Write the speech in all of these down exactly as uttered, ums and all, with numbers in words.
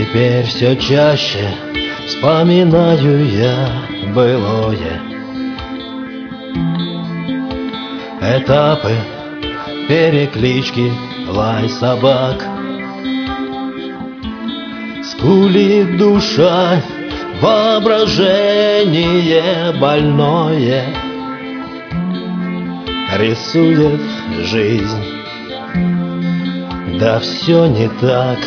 Теперь все чаще вспоминаю я былое. Этапы, переклички, лай собак. Скулит душа, воображение больное рисует жизнь. Да все не так.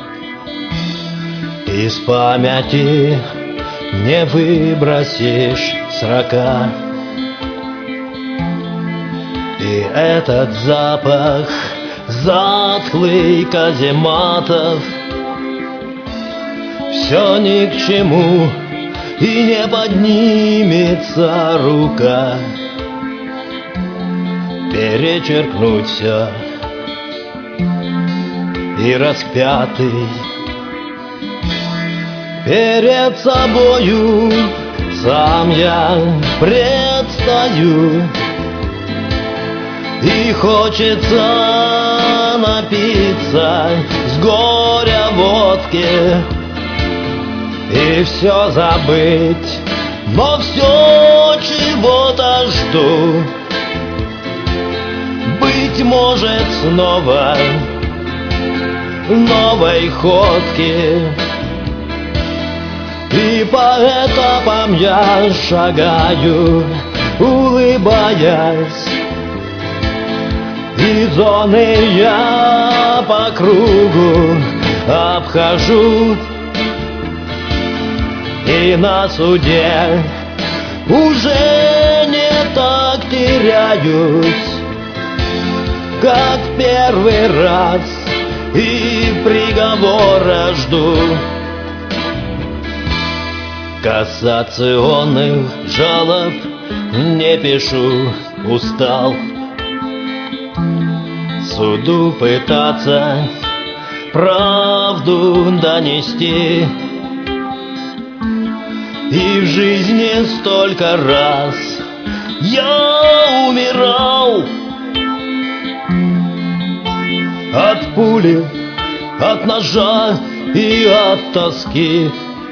Из памяти не выбросишь срока. И этот запах затхлый казематов все ни к чему, и не поднимется рука перечеркнуть все. И распятый перед собою сам я предстаю, и хочется напиться с горя водки и все забыть, но все чего-то жду. Быть может, снова новой ходки, и по этапам я шагаю, улыбаясь, и зоны я по кругу обхожу, и на суде уже не так теряюсь, как в первый раз, и приговора жду. Кассационных жалоб не пишу, устал суду пытаться правду донести. И в жизни столько раз я умирал от пули, от ножа и от тоски.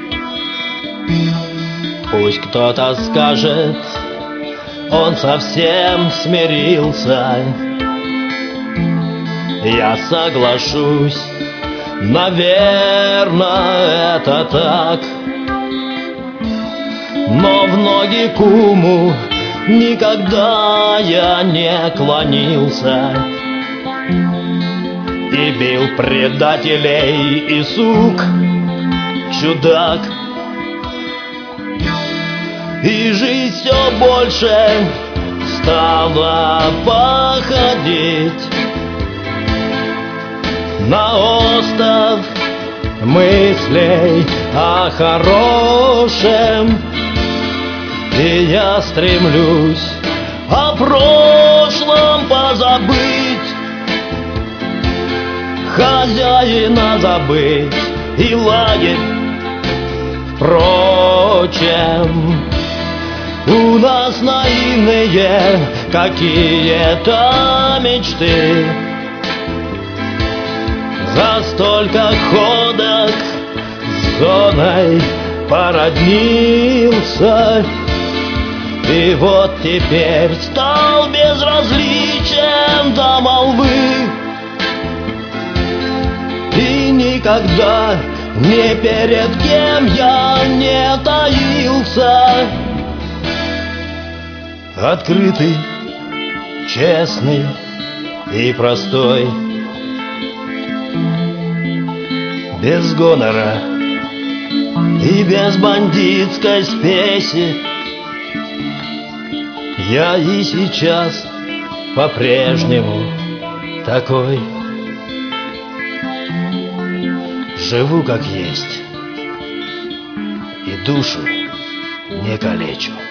Пусть кто-то скажет, он совсем смирился. Я соглашусь, наверное, это так. Но в ноги куму никогда я не клонился и бил предателей и сук, чудак. И жизнь все больше стала походить на остов мыслей о хорошем. И я стремлюсь о прошлом позабыть, хозяина забыть и лагерь. Впрочем, у нас наивные какие-то мечты. За столько ходок с зоной породнился, и вот теперь стал безразличен до молвы. И никогда ни перед кем я не таился. Открытый, честный и простой, без гонора и без бандитской спеси. Я и сейчас по-прежнему такой. Живу как есть и душу не калечу.